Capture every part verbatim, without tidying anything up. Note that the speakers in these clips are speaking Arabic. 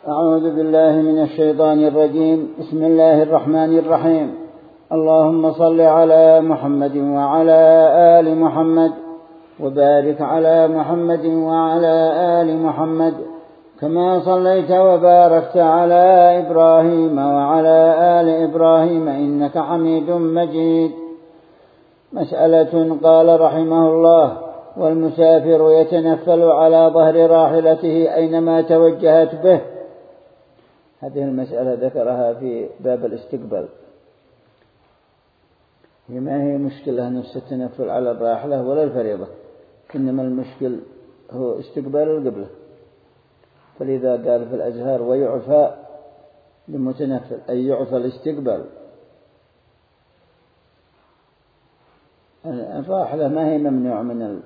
أعوذ بالله من الشيطان الرجيم. بسم الله الرحمن الرحيم. اللهم صل على محمد وعلى آل محمد وبارك على محمد وعلى آل محمد كما صليت وباركت على إبراهيم وعلى آل إبراهيم إنك حميد مجيد. مسألة. قال رحمه الله: والمسافر يتنفل على ظهر راحلته أينما توجهت به. هذه المسألة ذكرها في باب الاستقبال. هي ما هي مشكلة نفس التنفل على الراحلة ولا الفريضة، إنما المشكل هو استقبال القبلة. فلذا قال في الأزهار: ويعفى للمتنفل، أي يعفى الاستقبال. الراحلة ما هي ممنوع من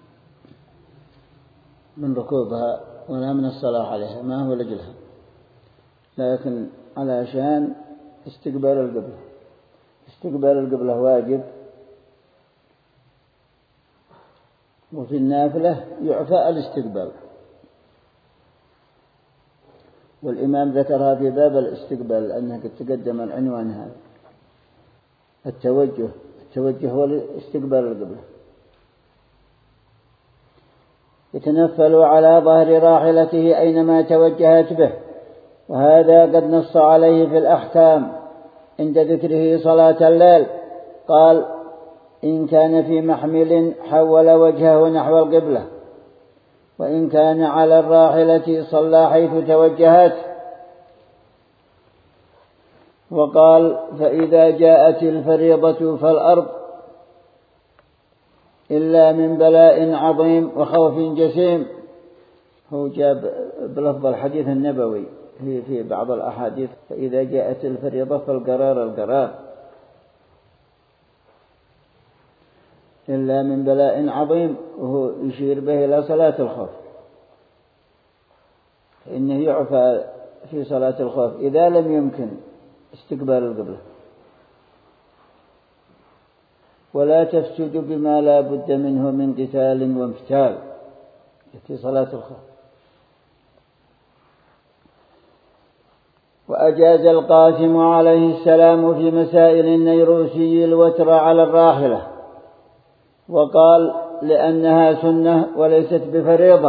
من ركوبها ولا من الصلاة عليها، ما هو لجلها، لكن علشان استقبال القبلة. استقبال القبلة واجب، وفي النافلة يعفى الاستقبال. والإمام ذكرها في باب الاستقبال لأنها قد تقدم العنوان هذا. التوجه التوجه هو استقبال القبلة. يتنفل على ظهر راحلته أينما توجهت به، وهذا قد نص عليه في الأحكام عند ذكره صلاة الليل. قال: إن كان في محمل حول وجهه نحو القبلة، وإن كان على الراحلة صلى حيث توجهت. وقال: فإذا جاءت الفريضة فالأرض إلا من بلاء عظيم وخوف جسيم. هو جاب بلفظ الحديث النبوي في في بعض الأحاديث: فإذا جاءت الفريضة فالقرار القرار إلا من بلاء عظيم، وهو يشير به إلى صلاة الخوف، فإنه يعفى في صلاة الخوف إذا لم يمكن استقبال القبلة، ولا تفسد بما لا بد منه من قتال وانفتال في صلاة الخوف. وأجاز القاسم عليه السلام في مسائل النيروسي الوتر على الراحلة، وقال: لأنها سنة وليست بفريضة.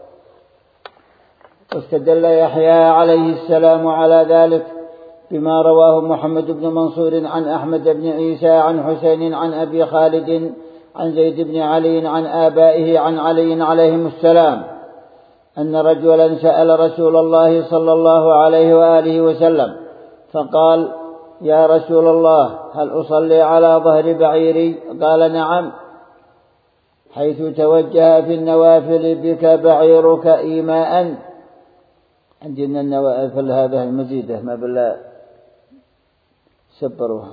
واستدل يحيى عليه السلام على ذلك بما رواه محمد بن منصور عن أحمد بن عيسى عن حسين عن أبي خالد عن زيد بن علي عن آبائه عن علي عليهم السلام أن رجلا سأل رسول الله صلى الله عليه وآله وسلم فقال: يا رسول الله، هل أصلي على ظهر بعيري؟ قال: نعم، حيث توجه في النوافل بك بعيرك إيماء. عندنا النوافل هذه المزيدة ما بالله سبروها،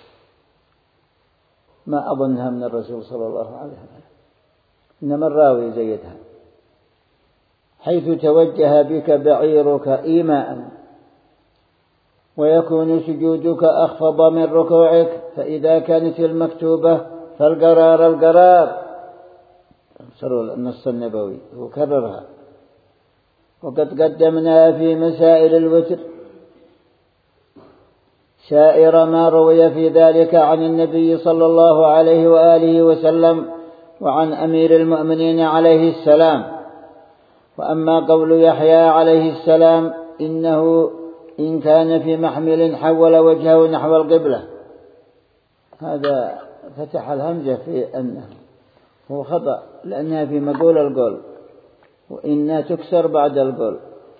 ما أظنها من الرسول صلى الله عليه وسلم، إنما الراوي زيدها: حيث توجه بك بعيرك إيماء، ويكون سجودك أخفض من ركوعك، فإذا كانت المكتوبة فالقرار القرار. سروا النص النبوي وكررها. وقد قدمنا في مسائل الوتر سائر ما روي في ذلك عن النبي صلى الله عليه وآله وسلم وعن أمير المؤمنين عليه السلام. وأما قول يحيى عليه السلام إنه إن كان في محمل حول وجهه نحو القبلة، هذا فتح الهمزة في أنه هو خطأ، لأنها في مقول القول، وإنها تكسر بعد القول.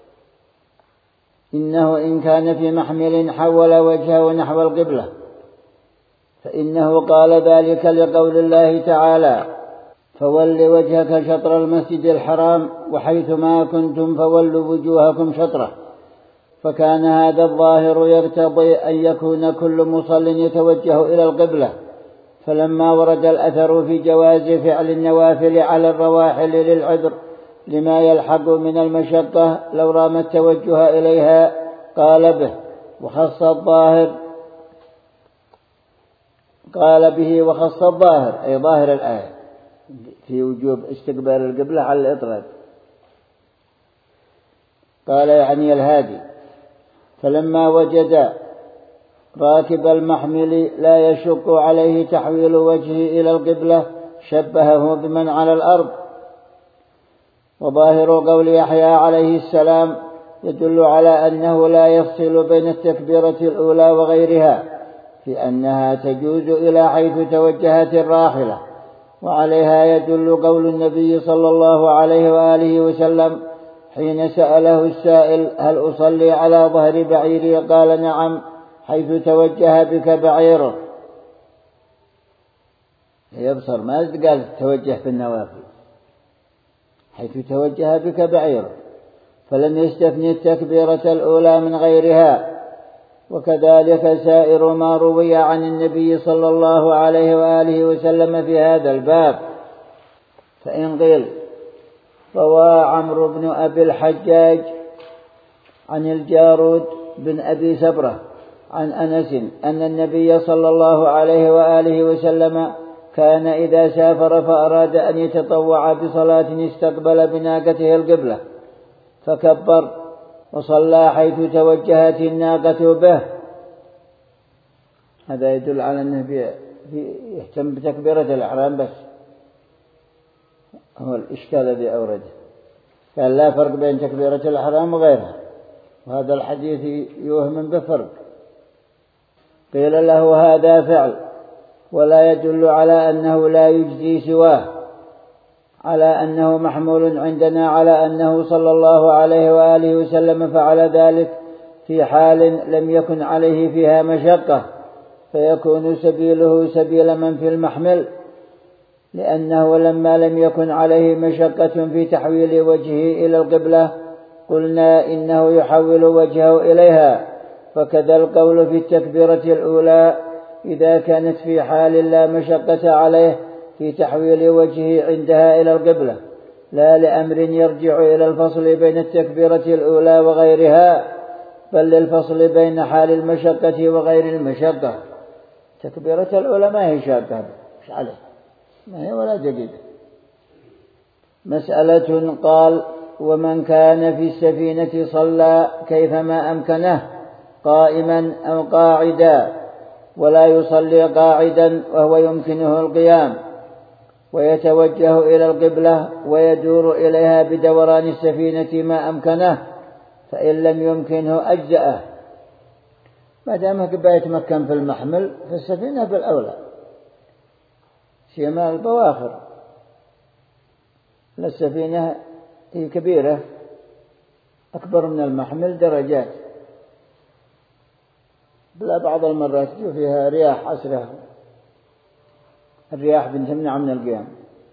إنه إن كان في محمل حول وجهه نحو القبلة، فإنه قال ذلك لقول الله تعالى: فول وجهك شطر المسجد الحرام وحيثما كنتم فولوا وجوهكم شطره. فكان هذا الظاهر يقتضي أن يكون كل مصل يتوجه إلى القبلة. فلما ورد الأثر في جواز فعل النوافل على الرواحل للعذر لما يلحق من المشقة لو رام التوجه إليها قال به، وخص الظاهر قال به وخص الظاهر أي ظاهر الآية في وجوب استقبال القبلة على الإطلاق. قال يعني الهادي. فلما وجد راكب المحمل لا يشق عليه تحويل وجهه إلى القبلة شبهه بمن على الأرض. وظاهر قول يحيى عليه السلام يدل على أنه لا يفصل بين التكبيرة الأولى وغيرها، في أنها تجوز إلى حيث توجهت الراحلة. وعليها يدل قول النبي صلى الله عليه وآله وسلم حين سأله السائل هل أصلي على ظهر بعيري؟ قال نعم، حيث توجه بك بعيرك. يبصر ما قال توجه بالنوافل، حيث توجه بك بعيرك، فلم يستثني التكبيرة الأولى من غيرها. وكذلك سائر ما روي عن النبي صلى الله عليه وآله وسلم في هذا الباب. فإن قيل روى عمرو بن أبي الحجاج عن الجارود بن أبي سبرة عن أنس أن النبي صلى الله عليه وآله وسلم كان إذا سافر فأراد أن يتطوع بصلاة استقبل بناقته القبلة فكبر وصلى حيث توجهت الناقة به. هذا يدل على أنه يهتم بتكبيرة الإحرام بس، هو الإشكال الذي أورده. قال لا فرق بين تكبيرة الإحرام وغيرها، وهذا الحديث يوهم بفرق. قيل له هذا فعل ولا يدل على أنه لا يجزي سواه، على أنه محمول عندنا على أنه صلى الله عليه وآله وسلم فعل ذلك في حال لم يكن عليه فيها مشقة، فيكون سبيله سبيل من في المحمل، لأنه لما لم يكن عليه مشقة في تحويل وجهه إلى القبلة قلنا إنه يحول وجهه إليها. فكذا القول في التكبيرة الأولى إذا كانت في حال لا مشقة عليه في تحويل وجهه عندها إلى القبلة، لا لأمر يرجع إلى الفصل بين التكبيرة الأولى وغيرها، بل للفصل بين حال المشقة وغير المشقة. تكبيرة الأولى ما هي شاقة، مش عليه، ما هي ولا جديدة. مسألة. قال ومن كان في السفينة صلى كيفما أمكنه قائما أو قاعدا، ولا يصلي قاعدا وهو يمكنه القيام، ويتوجه إلى القبلة ويدور إليها بدوران السفينة ما أمكنه، فإن لم يمكنه أجزأه. ما دامك بيتمكن في المحمل في السفينة بالأولى، سيما البواخر. السفينة هي كبيرة أكبر من المحمل درجات، بلا بعض المرات تجو فيها رياح أسرع، الرياح بتمنع من القيام.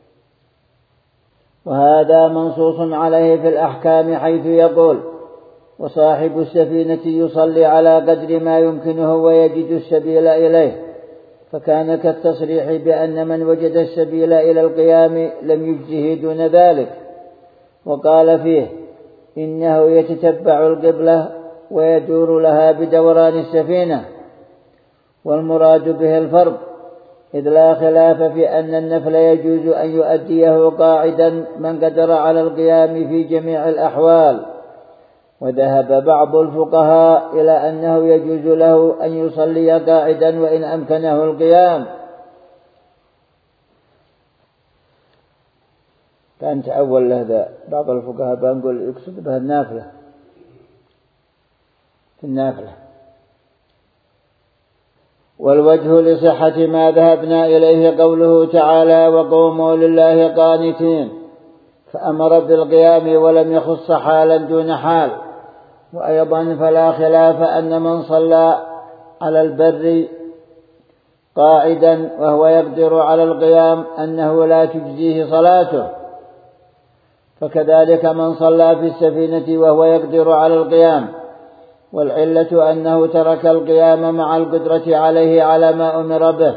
وهذا منصوص عليه في الأحكام حيث يقول وصاحب السفينة يصلي على قدر ما يمكنه ويجد السبيل إليه، فكان كالتصريح بأن من وجد السبيل إلى القيام لم يجزه دون ذلك. وقال فيه إنه يتتبع القبلة ويدور لها بدوران السفينة، والمراد به الفرض، إذ لا خلاف في أن النفل يجوز أن يؤديه قاعدا من قدر على القيام في جميع الأحوال. وذهب بعض الفقهاء إلى أنه يجوز له أن يصلي قاعدا وإن أمكنه القيام. كان تأول لهذا بعض الفقهاء بنقول يقصد بها النافلة، في النافلة. والوجه لصحة ما ذهبنا إليه قوله تعالى وقوموا لله قانتين، فأمر بالقيام ولم يخص حالا دون حال. وأيضا فلا خلاف أن من صلى على البر قاعدا وهو يقدر على القيام أنه لا تجزيه صلاته، فكذلك من صلى في السفينة وهو يقدر على القيام، والعلة أنه ترك القيام مع القدرة عليه على ما أمر به.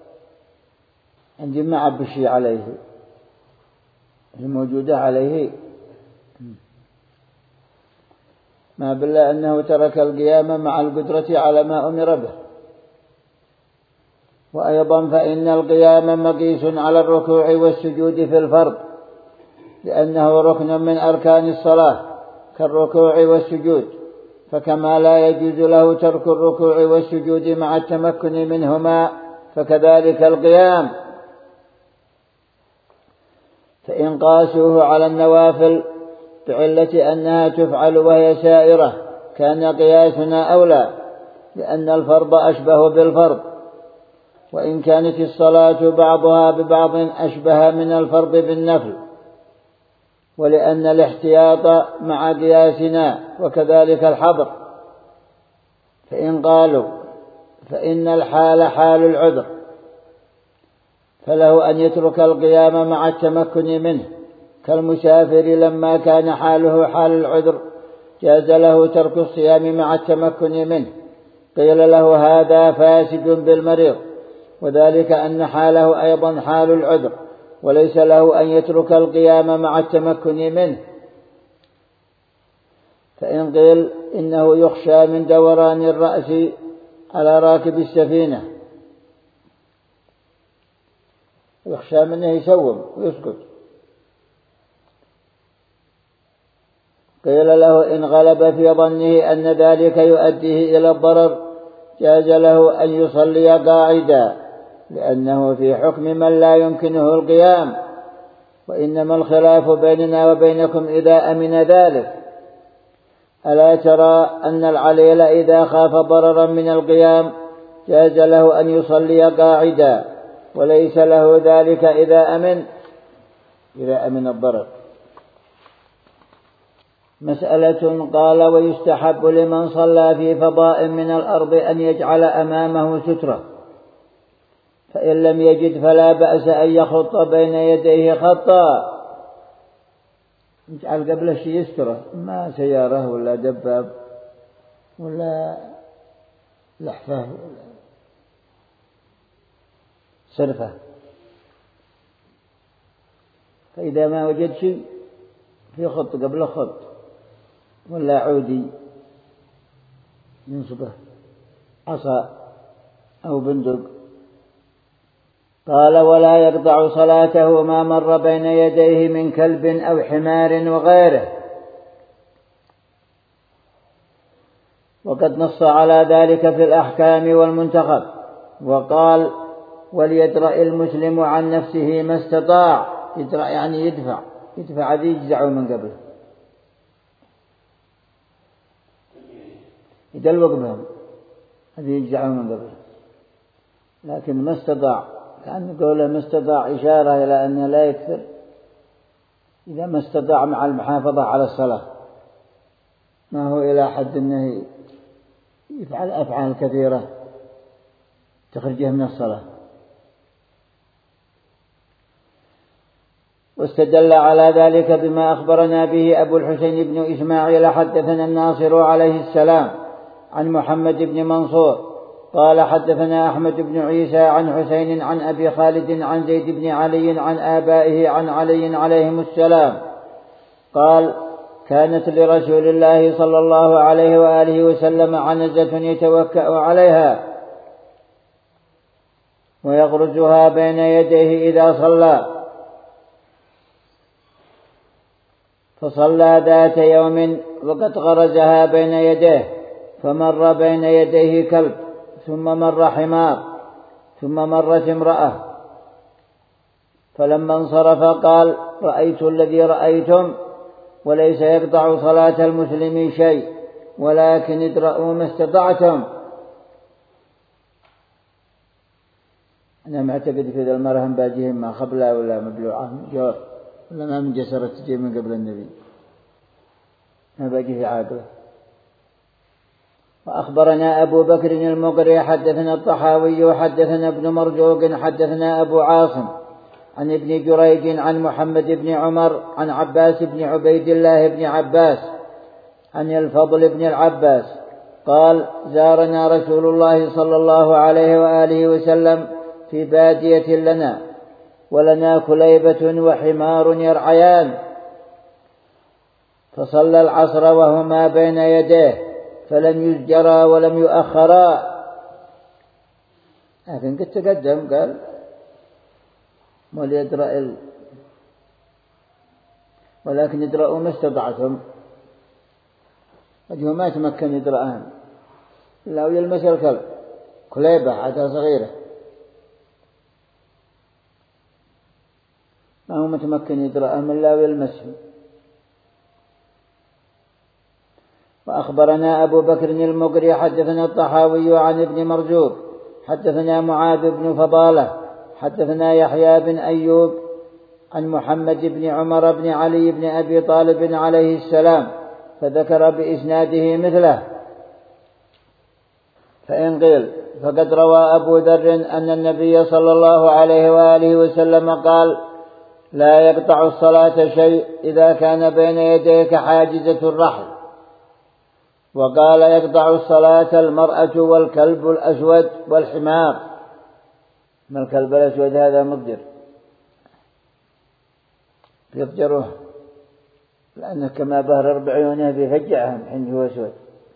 عندي ما عبشي عليه الموجودة عليه، ما بالله أنه ترك القيام مع القدرة على ما أمر به. وأيضا فإن القيام مقيس على الركوع والسجود في الفرض، لأنه ركن من أركان الصلاة كالركوع والسجود، فكما لا يجوز له ترك الركوع والسجود مع التمكن منهما فكذلك القيام. فإن قاسوه على النوافل بعلة أنها تفعل وهي سائرة كان قياسنا أولى، لأن الفرض أشبه بالفرض، وإن كانت الصلاة بعضها ببعض أشبه من الفرض بالنفل، ولأن الاحتياط مع قياسنا وكذلك الحظر. فإن قالوا فإن الحال حال العذر فله أن يترك القيام مع التمكن منه، كالمسافر لما كان حاله حال العذر جاز له ترك الصيام مع التمكن منه، قيل له هذا فاسد بالمريض، وذلك أن حاله أيضا حال العذر وليس له أن يترك القيام مع التمكن منه. فإن قيل إنه يخشى من دوران الرأس على راكب السفينة، يخشى منه يسوم ويسكت، قيل له إن غلب في ظنه أن ذلك يؤديه إلى الضرر جاز له أن يصلي قاعدا، لأنه في حكم من لا يمكنه القيام، وإنما الخلاف بيننا وبينكم إذا أمن ذلك. ألا ترى أن العليل إذا خاف ضررا من القيام جاز له أن يصلي قاعدا، وليس له ذلك إذا أمن إذا أمن الضرر. مسألة. قال ويستحب لمن صلى في فضاء من الأرض أن يجعل أمامه سترة، فإن لم يجد فلا بأس أن يخط بين يديه خطا، يجعل قبل شيء يستره، ما سيارة ولا دباب ولا لحفة ولا صرفة، فإذا ما وجد شيء في خط قبل خط ولا عودي ينصبه عصا أو بندق. قال ولا يقطع صلاته ما مر بين يديه من كلب أو حمار وغيره، وقد نص على ذلك في الأحكام والمنتخب، وقال وليدرأ المسلم عن نفسه ما استطاع. يدرأ يعني يدفع يدفع ذي يجزعه من قبل يدلوق بهم هذه يجزعه من قبل، لكن ما استطاع كأن قوله ما استطاع إشارة إلى أنه لا يكثر، إذا ما استطاع مع المحافظة على الصلاة، ما هو إلى حد أنه يفعل أفعال كثيرة تخرجه من الصلاة. واستدل على ذلك بما أخبرنا به أبو الحسين بن إسماعيل حدثنا الناصر عليه السلام عن محمد بن منصور قال حدثنا أحمد بن عيسى عن حسين عن أبي خالد عن زيد بن علي عن آبائه عن علي عليهم السلام قال كانت لرسول الله صلى الله عليه وآله وسلم عنزة يتوكأ عليها ويغرزها بين يديه إذا صلى، فصلى ذات يوم وقد غرزها بين يديه، فمر بين يديه كلب ثم مر حمار ثم مرت امرأة، فلما انصرف قال رأيت الذي رأيتم وليس يقطع صلاة المسلم شيء ولكن ادرأوا ما استطعتم. أنا معتقد في ذا المرهم باجيهم ما خبلا ولا مبلوعة جور ولا ما من جسرة تجي من قبل النبي، ما باقي في عاقله. وأخبرنا أبو بكر المقري حدثنا الطحاوي حدثنا ابن مرزوق حدثنا أبو عاصم عن ابن جريج عن محمد بن عمر عن عباس بن عبيد الله بن عباس عن الفضل بن العباس قال زارنا رسول الله صلى الله عليه وآله وسلم في بادية لنا ولنا كليبة وحمار يرعيان، فصلى العصر وهما بين يديه فلم يزجرا ولم يؤخرا. لكن قد تقدم قال وليدرأ ولكن ادرأوا ما استطعتم، هو ما يتمكن يدرأهم إلا ويلمس الكلب كليبة عادة صغيرة، ما هو متمكن يدرأهم إلا ويلمسهم. وأخبرنا أبو بكر المقري حدثنا الطحاوي عن ابن مرزوق حدثنا معاذ بن فضالة حدثنا يحيى بن أيوب عن محمد بن عمر بن علي بن أبي طالب عليه السلام فذكر بإسناده مثله. فإن قيل فقد روى أبو ذر أن النبي صلى الله عليه وآله وسلم قال: لا يقطع الصلاة شيء إذا كان بين يديك حاجزة الرحل. وقال: يقطع الصلاة المرأة والكلب الأسود والحمار. ما الكلب الأسود هذا مقدر يضجره، لأنه كما بهر أربع عيونه بيفجعهم حين هو أسود.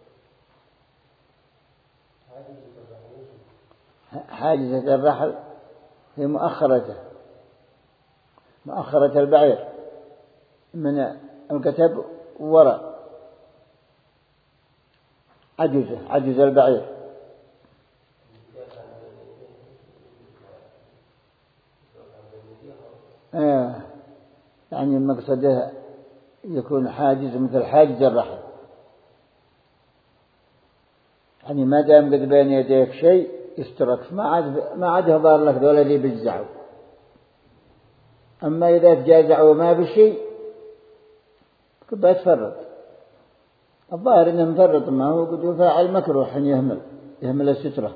حاجزة الرحل هي مؤخرته، مؤخرة البعير من الكتب وراء، عجزة عجز البعير. آه. يعني مقصده يكون حاجز مثل حاجز الرحل، يعني ما دام قد بين يديك شيء يسترك، ما عاد ما عاد يظهر لك ذولا اللي بيجزعوا. أما إذا تجازعوا ما بشيء بيتفرط. الظاهر إنه مفرط، ما هو قد يفعل مكروه حين يهمل يهمل السترة،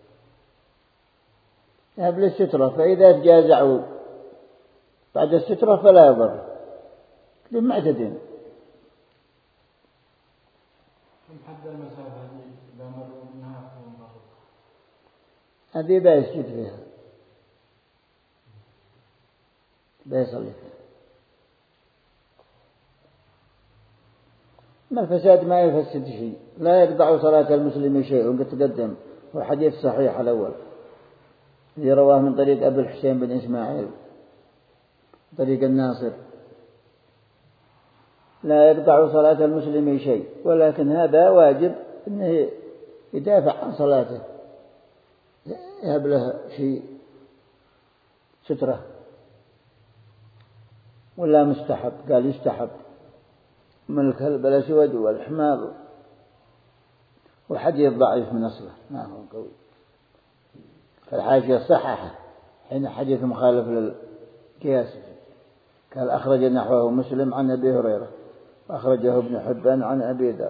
يهمل السترة. فإذا تجازعوا بعد السترة فلا يضر للمعتدين. حد المسافة إذا مروا منها مروا هذه بيسجد فيها بيصلي فيها. ما الفساد ما يفسد شيء. لا يقطع صلاة المسلم شيء. وقد تقدم والحديث صحيح الأول الذي رواه من طريق أبي الحسين بن إسماعيل طريق الناصر: لا يقطع صلاة المسلم شيء، ولكن هذا واجب أنه يدافع عن صلاته، يهب له شيء سترة. ولا مستحب، قال يستحب من الكلب الأسود والحمار. وحديث ضعيف من أصله ما هو قوي، فالحاشية صححه حين حديث مخالف للقياس. قال: أخرج نحوه مسلم عن أبي هريرة وأخرجه ابن حبان عن أبي ذر.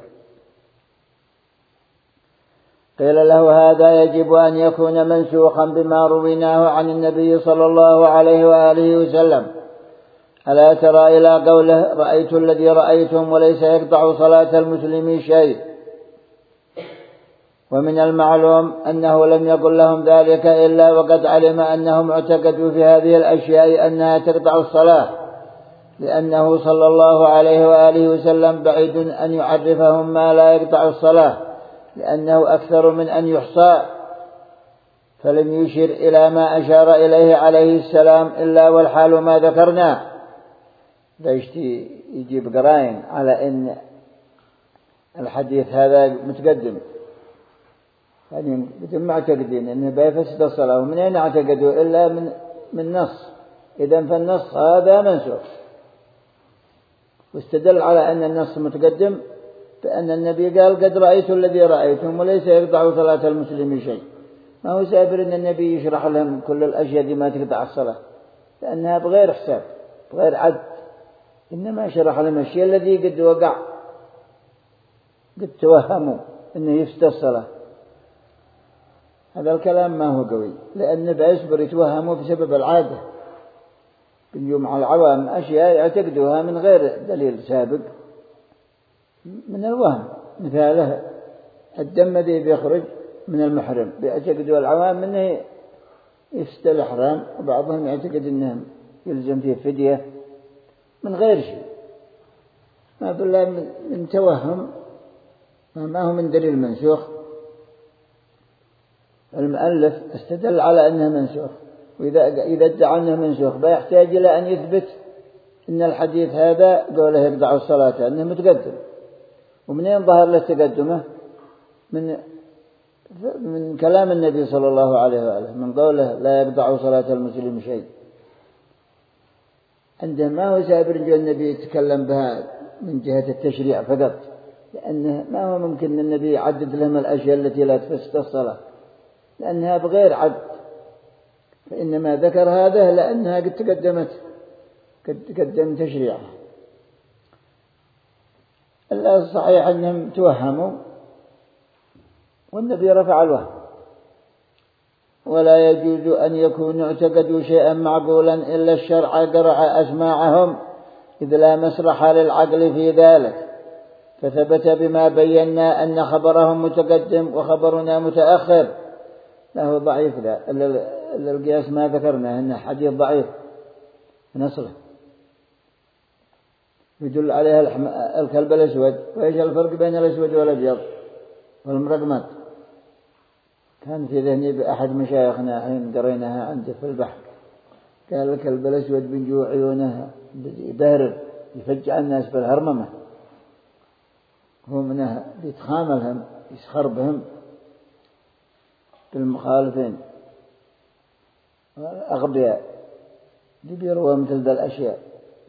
قيل له: هذا يجب أن يكون منسوخا بما رويناه عن النبي صلى الله عليه وآله وسلم. ألا ترى إلى قوله: رأيت الذي رأيتم وليس يقطع صلاة المسلم شيء. ومن المعلوم أنه لم يقل لهم ذلك إلا وقد علم أنهم اعتقدوا في هذه الأشياء أنها تقطع الصلاة، لأنه صلى الله عليه وآله وسلم بعيد أن يعرفهم ما لا يقطع الصلاة، لأنه أكثر من أن يحصى. فلم يشر إلى ما أشار إليه عليه السلام إلا والحال ما ذكرنا. فيشتي يجيب قرائن على أن الحديث هذا متقدم، يعني بدهم معتقدين أنه بيفسد الصلاة. ومن أين اعتقدوا إلا من من نص؟ إذن فالنص هذا منسوخ. واستدل على أن النص متقدم بأن النبي قال: قد رأيت الذي رأيتم وليس يقطع صلاة المسلم شيء. ما هو سابر أن النبي يشرح لهم كل الأشياء دي ما تقطع الصلاة، لأنها بغير حساب بغير عد. إنما شرح لهم الشيء الذي قد وقع، قد توهموا أنه يفسد الصلاة. هذا الكلام ما هو قوي، لأن بيصبر يتوهموا بسبب العادة. اليوم على العوام أشياء يعتقدوها من غير دليل سابق من الوهم. مثاله الدم الذي بيخرج من المحرم بيعتقدوا العوام أنه يفسد الإحرام، وبعضهم يعتقد أنه يلزم فيه فدية من غير شيء، ما بالله من توهم، ما هو من دليل منسوخ. المؤلف استدل على أنه منسوخ، وإذا إذا ادعى أنه منسوخ بيحتاج إلى أن يثبت أن الحديث هذا قوله يقطع الصلاة أنه متقدم. ومنين ظهر له تقدمه؟ من من كلام النبي صلى الله عليه وآله، من قوله لا يقطع صلاة المسلم شيء. عنده ما هو سابر جو النبي يتكلم بها من جهة التشريع فقط، لأنه ما هو ممكن النبي يعدد لهم الأشياء التي لا تفسد الصلاة، لأنها بغير عد، فإنما ذكر هذا لأنها قد تقدمت قد تقدم تشريعها. الصحيح أنهم توهموا والنبي رفع الوهم، ولا يجوز أن يكونوا اعتقدوا شيئا معقولا إلا الشرع قرع أسماعهم، إذ لا مسرح للعقل في ذلك، فثبت بما بينا أن خبرهم متقدم وخبرنا متأخر. له ضعيف ذا إلا القياس ما ذكرنا أنه حديث ضعيف نصره يدل عليها الكلب الأسود. وإيش الفرق بين الأسود والأبيض والمرقمات؟ كان في ذهني بأحد مشايخنا حين قريناها عنده في البحر، قال الكلب الأسود بنجو عيونه يبهرر يفجع الناس بالهرممة، هو منها يتخاملهم يسخر بهم بالمخالفين الأغبياء يبيروا مثل ذا الأشياء.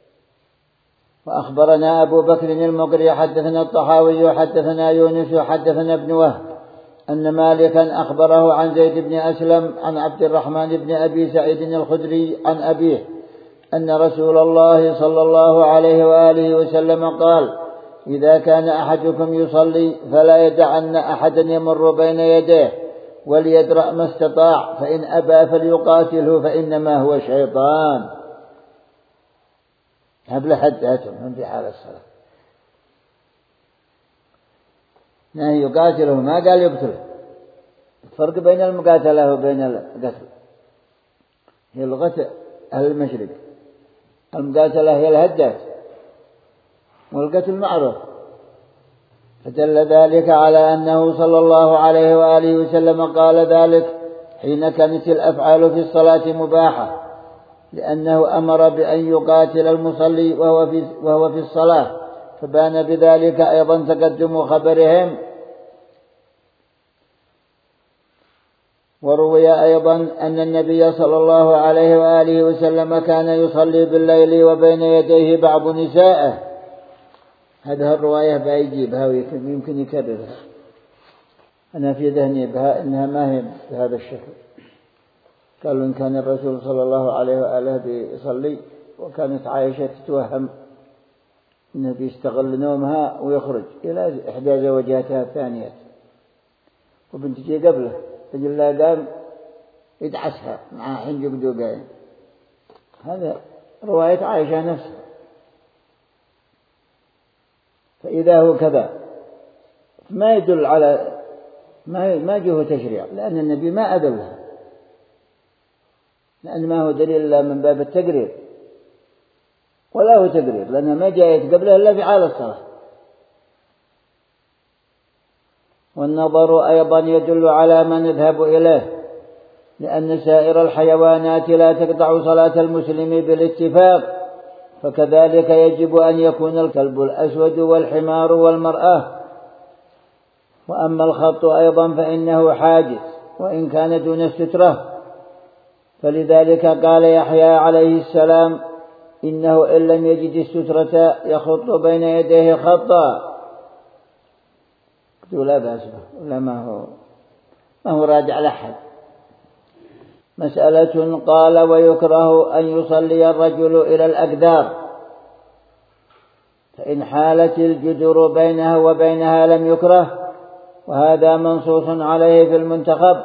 وأخبرنا أبو بكر المقري حدثنا الطحاوي حدثنا يونس حدثنا ابن وهب أن مالكا أخبره عن زيد بن أسلم عن عبد الرحمن بن أبي سعيد الخدري عن أبيه أن رسول الله صلى الله عليه وآله وسلم قال: إذا كان أحدكم يصلي فلا يدعن أحدا يمر بين يديه وليدرأ ما استطاع، فإن أبى فليقاتله فإنما هو شيطان. قبل حداتهم من في حال الصلاة نهي يقاتله، ما قال يقتله. الفرق بين المقاتلة وبين القتل هي لغة أهل المشرق، المقاتلة هي الهدات والقتل معروف. فدل ذلك على أنه صلى الله عليه وآله وسلم قال ذلك حين كانت الأفعال في الصلاة مباحة، لأنه أمر بأن يقاتل المصلي وهو في, وهو في الصلاة، فبان بذلك أيضا تقدم خبرهم. وروي أيضا أن النبي صلى الله عليه وآله وسلم كان يصلي بالليل وبين يديه بعض نسائه. هذه الرواية بيجيبها ويمكن يكررها، أنا في ذهني بها إنها ما هي بهذا الشكل. قالوا إن كان الرسول صلى الله عليه وآله بيصلي وكانت عائشة تتوهم إنه بيستغل نومها ويخرج إلى إحدى زوجاتها الثانية، وبنت جي قبله رجل لا قام يدعسها مع حين يقدوا قايم. هذا رواية عائشة نفسها. فإذا هو كذا ما يدل على ما ما جه تشريع، لأن النبي ما أدلها، لأن ما هو دليل إلا من باب التقرير، ولا هو تقرير لأنه ما جاءت قبله إلا في حال الصلاة. والنظر أيضا يدل على ما نذهب إليه، لأن سائر الحيوانات لا تقطع صلاة المسلم بالاتفاق، فكذلك يجب أن يكون الكلب الأسود والحمار والمرأة. وأما الخط أيضا فإنه حاجز وإن كان دون السترة، فلذلك قال يحيى عليه السلام: إنه إن لم يجد السترة يخط بين يديه خطا. قلت لا بأس به، ولا ما هو ما هو راجع لأحد. مسألة. قال: ويكره أن يصلي الرجل إلى الأقدار، فإن حالت الجدر بينه وبينها لم يكره، وهذا منصوص عليه في المنتخب.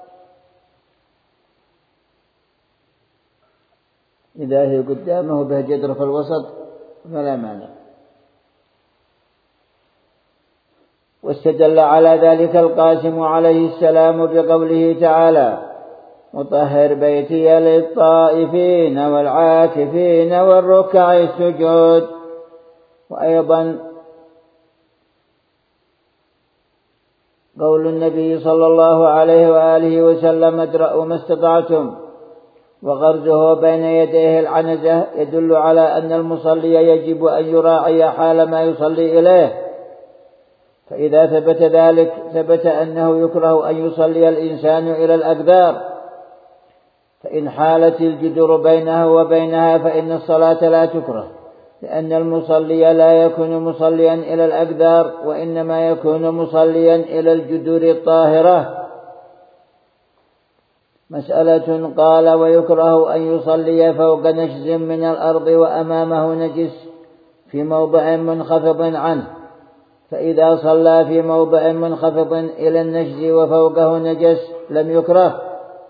إذا هي قدامه به جدر في الوسط فلا مانع. واستدل على ذلك القاسم عليه السلام بقوله تعالى: وطهر بيتي للطائفين والعاكفين والركع السجود. وأيضا قول النبي صلى الله عليه وآله وسلم: ادرأوا ما استطعتم، وغرزه بين يديه العنزة يدل على أن المصلي يجب أن يراعي حال ما يصلي إليه، فإذا ثبت ذلك ثبت أنه يكره أن يصلي الإنسان إلى الأقدار، فإن حالت الجدر بينه وبينها فإن الصلاة لا تكره، لأن المصلي لا يكون مصليا إلى الأقدار، وإنما يكون مصليا إلى الجدر الطاهرة. مسألة. قال: ويكره أن يصلي فوق نشز من الأرض وأمامه نجس في موضع منخفض عنه، فإذا صلى في موضع منخفض إلى النشز وفوقه نجس لم يكره.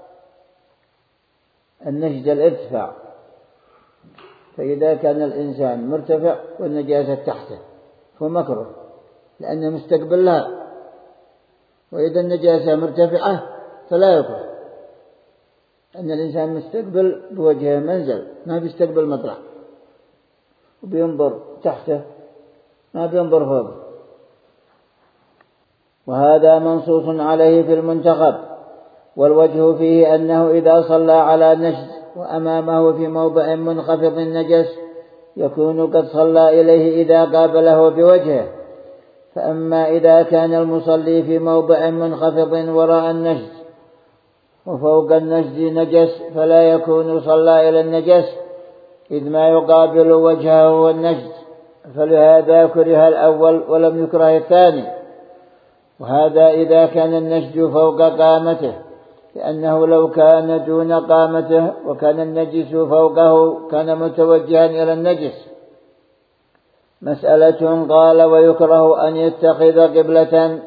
النشز الارتفاع، فإذا كان الإنسان مرتفع والنجاسة تحته فمكره لأنه مستقبل لها، وإذا النجاسة مرتفعة فلا يكره، أن الإنسان مستقبل بوجهه منزل، ما بيستقبل مطرح، وبينظر تحته ما بينظر فوقه. وهذا منصوص عليه في المنتخب. والوجه فيه أنه إذا صلى على نشز وأمامه في موضع منخفض نجس يكون قد صلى إليه إذا قابله بوجهه. فأما إذا كان المصلي في موضع منخفض وراء النشز وفوق النشز نجس فلا يكون صلى إلى النجس، إذ ما يقابل وجهه هو النشز، فلهذا كره الأول ولم يكره الثاني. وهذا إذا كان النشز فوق قامته، لأنه لو كان دون قامته وكان النجس فوقه كان متوجها إلى النجس. مسألة. قال: ويكره أن يتخذ قبلة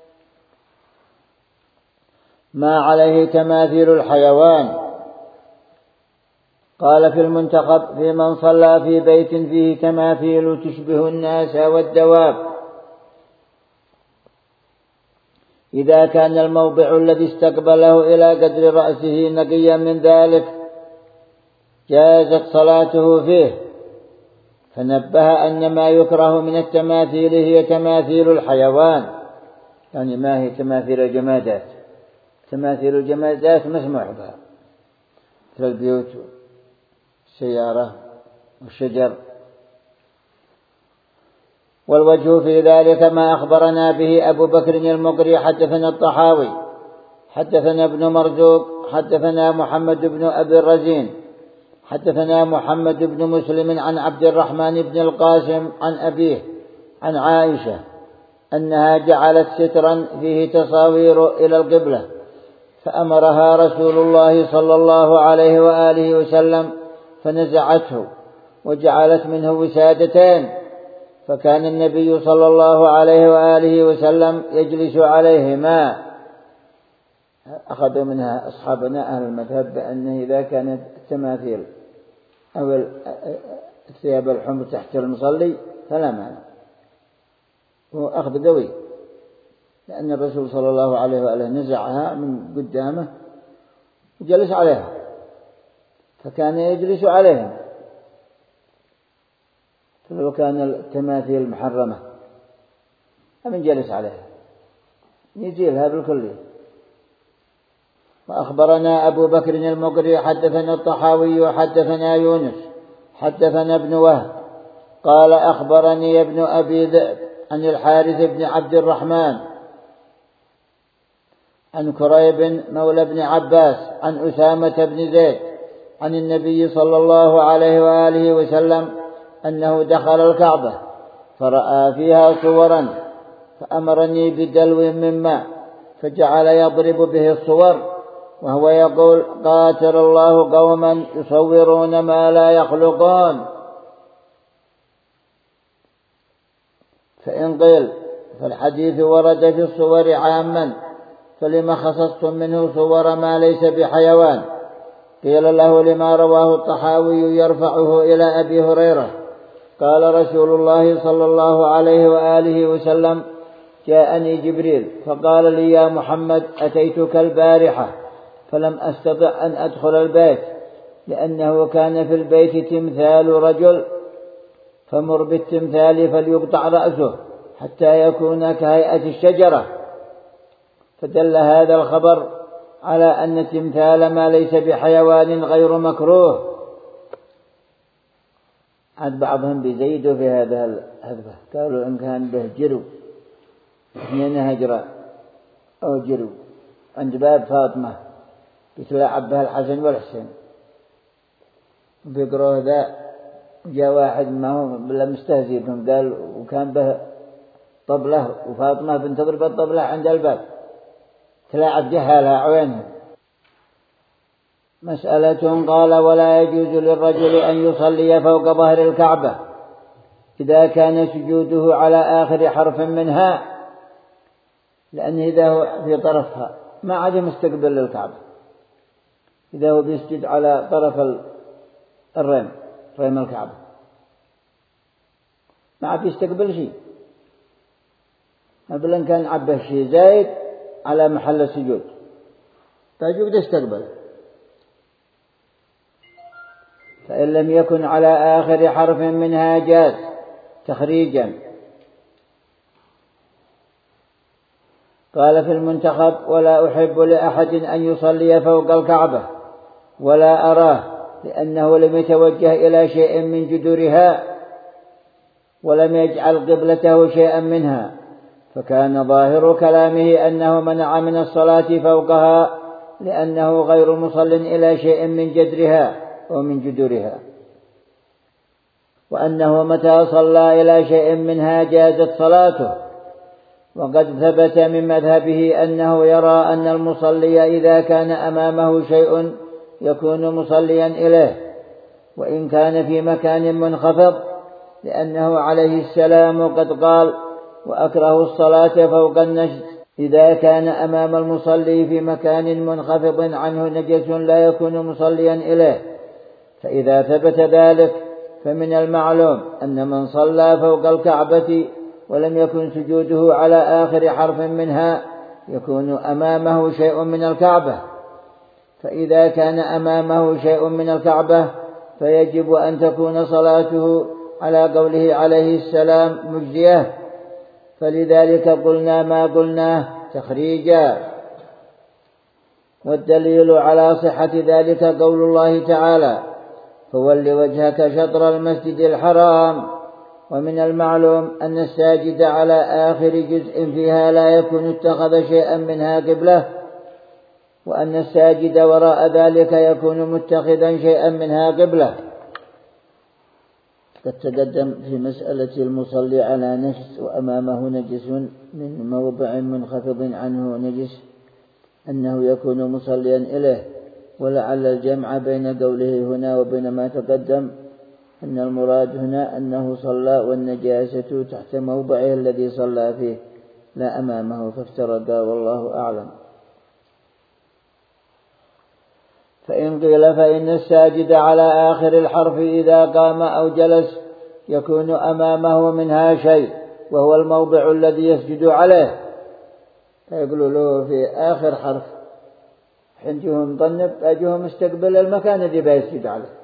ما عليه تماثيل الحيوان. قال في المنتخب: في من صلى في بيت فيه تماثيل تشبه الناس والدواب، إذا كان الموضع الذي استقبله إلى قدر رأسه نقيا من ذلك جازت صلاته فيه. فنبه أن ما يكره من التماثيل هي تماثيل الحيوان، يعني ما هي تماثيل الجمادات. تماثيل الجمادات مسموح بها مثل البيوت والسيارة والشجر. والوجه في ذلك ما أخبرنا به أبو بكر المقري حدثنا الطحاوي حدثنا ابن مرزوق حدثنا محمد بن أبي الرزين حدثنا محمد بن مسلم عن عبد الرحمن بن القاسم عن أبيه عن عائشة أنها جعلت سترا فيه تصاوير إلى القبلة، فأمرها رسول الله صلى الله عليه وآله وسلم فنزعته وجعلت منه وسادتين، فكان النبي صلى الله عليه وآله وسلم يجلس عليهما. أخذ منها أصحابنا أهل المذهب بأنه إذا كانت التماثيل أو الثياب الحمر تحت المصلي فلا مانع، هو أخذ قوي، لأن الرسول صلى الله عليه وآله نزعها من قدامه وجلس عليها، فكان يجلس عليهم. فلو كان التماثيل محرمة فمن جلس عليها يزيلها بالكلية. وأخبرنا أبو بكر المقري حدثنا الطحاوي وحدثنا يونس حدثنا ابن وهب قال: أخبرني ابن أبي ذئب عن الحارث بن عبد الرحمن عن كريب مولى بن عباس عن أسامة بن زيد عن النبي صلى الله عليه وآله وسلم أنه دخل الكعبة فرأى فيها صورا فأمرني بدلو من ماء فجعل يضرب به الصور وهو يقول: قاتل الله قوما يصورون ما لا يخلقون. فإن قيل فالحديث ورد في الصور عاما فلما خصصتم منه صور ما ليس بحيوان؟ قيل له: لما رواه الطحاوي يرفعه إلى أبي هريرة قال رسول الله صلى الله عليه وآله وسلم: جاءني جبريل فقال لي: يا محمد أتيتك البارحة فلم أستطع أن أدخل البيت لأنه كان في البيت تمثال رجل، فمر بالتمثال فليقطع رأسه حتى يكون كهيئة الشجرة. فدل هذا الخبر على أن تمثال ما ليس بحيوان غير مكروه. عاد بعضهم بيزيدوا في هذا الهذبة، قالوا إن كان به جرو اثنين هجرة أو جروا عند باب فاطمة بيتلاعب بها الحسن والحسين بيقرأ ذا جاء واحد ما هو بلا مستهزئ بهم قال وكان به طبلة وفاطمة بنت تضرب الطبلة عند الباب تلاعب جهالها عوينها. مسألة قال ولا يجوز للرجل أن يصلي فوق ظهر الكعبة إذا كان سجوده على آخر حرف منها، لأن إذا هو في طرفها ما عاد مستقبل للكعبة، إذا هو بيسجد على طرف الرم رم الكعبة ما عاد يستقبل شيء، مثلا كان عبه شيء زايد على محل السجود فيجب يستقبل. فإن لم يكن على آخر حرف منها جاز تخريجا. قال في المنتخب ولا أحب لأحد أن يصلي فوق الكعبة ولا أراه، لأنه لم يتوجه إلى شيء من جدرها ولم يجعل قبلته شيئا منها، فكان ظاهر كلامه أنه منع من الصلاة فوقها لأنه غير مصل إلى شيء من جدرها ومن جدرها، وأنه متى صلى إلى شيء منها جازت صلاته. وقد ثبت من مذهبه أنه يرى أن المصلي إذا كان أمامه شيء يكون مصليا إليه وإن كان في مكان منخفض، لأنه عليه السلام قد قال وأكره الصلاة فوق النجد إذا كان أمام المصلي في مكان منخفض عنه نجس لا يكون مصليا إليه. فإذا ثبت ذلك فمن المعلوم أن من صلى فوق الكعبة ولم يكن سجوده على آخر حرف منها يكون أمامه شيء من الكعبة، فإذا كان أمامه شيء من الكعبة فيجب أن تكون صلاته على قوله عليه السلام مجزية، فلذلك قلنا ما قلناه تخريجا. والدليل على صحة ذلك قول الله تعالى فول وجهك شطر المسجد الحرام. ومن المعلوم أن الساجد على آخر جزء فيها لا يكون اتخذ شيئا منها قبلة، وأن الساجد وراء ذلك يكون متخذا شيئا منها قبلة. قد تقدم في مسألة المصلي على نجس وأمامه نجس من موضع منخفض عنه نجس أنه يكون مصليا إليه، ولعل الجمع بين قوله هنا وبين ما تقدم أن المراد هنا أنه صلى والنجاسة تحت موضعه الذي صلى فيه لا أمامه، فافترقا والله أعلم. فإن قيل فإن الساجد على آخر الحرف إذا قام أو جلس يكون أمامه منها شيء وهو الموضع الذي يسجد عليه، فيقول له في آخر حرف حينهم طنب أجهم استقبل المكان الذي بيسجد عليه.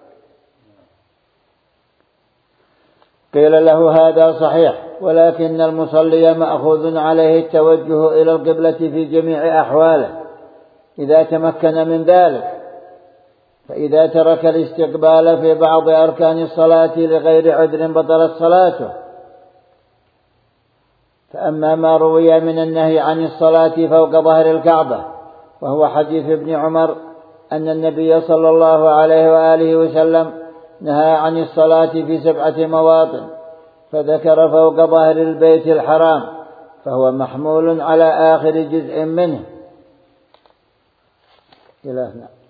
قيل له هذا صحيح، ولكن المصلي مأخوذ عليه التوجه إلى القبلة في جميع أحواله إذا تمكن من ذلك، فإذا ترك الاستقبال في بعض أركان الصلاة لغير عذر بطلت صلاته. فأما ما روي من النهي عن الصلاة فوق ظهر الكعبة وهو حديث ابن عمر أن النبي صلى الله عليه وآله وسلم نهى عن الصلاة في سبعة مواطن فذكر فوق ظهر البيت الحرام، فهو محمول على آخر جزء منه. إلهنا.